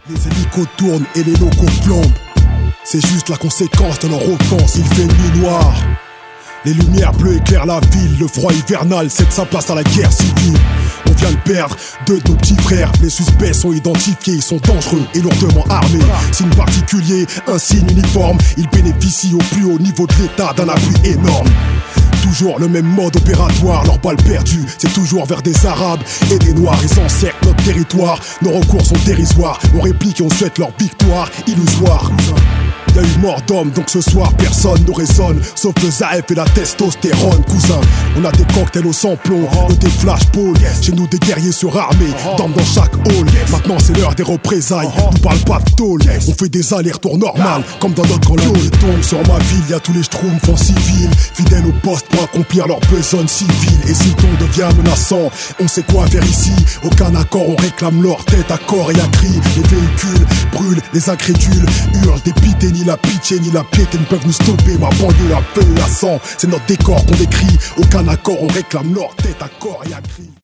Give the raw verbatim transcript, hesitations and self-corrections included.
Les hélicos tournent et les locaux flambent. C'est juste la conséquence de leur offense. Il fait nuit noire. Les lumières bleues éclairent la ville. Le froid hivernal cède sa place à la guerre civile. On vient de perdre deux de nos petits frères. Les suspects sont identifiés, ils sont dangereux et lourdement armés. Signe particulier, un signe uniforme. Ils bénéficient au plus haut niveau de l'État d'un appui énorme. Toujours le même mode opératoire, leurs balles perdues, c'est toujours vers des Arabes et des Noirs. Ils encerclent notre territoire, nos recours sont dérisoires. On réplique et on souhaite leur victoire illusoire. Y'a eu mort d'homme, donc ce soir personne ne résonne, sauf le Zaef et la testostérone, cousin. On a des cocktails au sans-plomb, oh. Des flashballs. Chez nous des guerriers surarmés, oh. Dorment dans chaque hall. Yes. Maintenant c'est l'heure des représailles, oh. Nous parle pas de tôle, yes. On fait des allers-retours normales, ah. Comme dans notre colonne. Tombe sur ma ville, y'a tous les schtroumpfs en civil, fidèles au poste pour accomplir leurs besoins civils. Et si le ton devient menaçant, on sait quoi faire ici. Aucun accord, on réclame leur tête à corps et à cri. Les véhicules brûlent, les incrédules hurlent, dépités. Ni la pitié ni la piété ne peuvent nous stopper. Ma banlieue, la feu et la sang, c'est notre décor qu'on décrit. Aucun accord, on réclame leur tête à corps et à cri.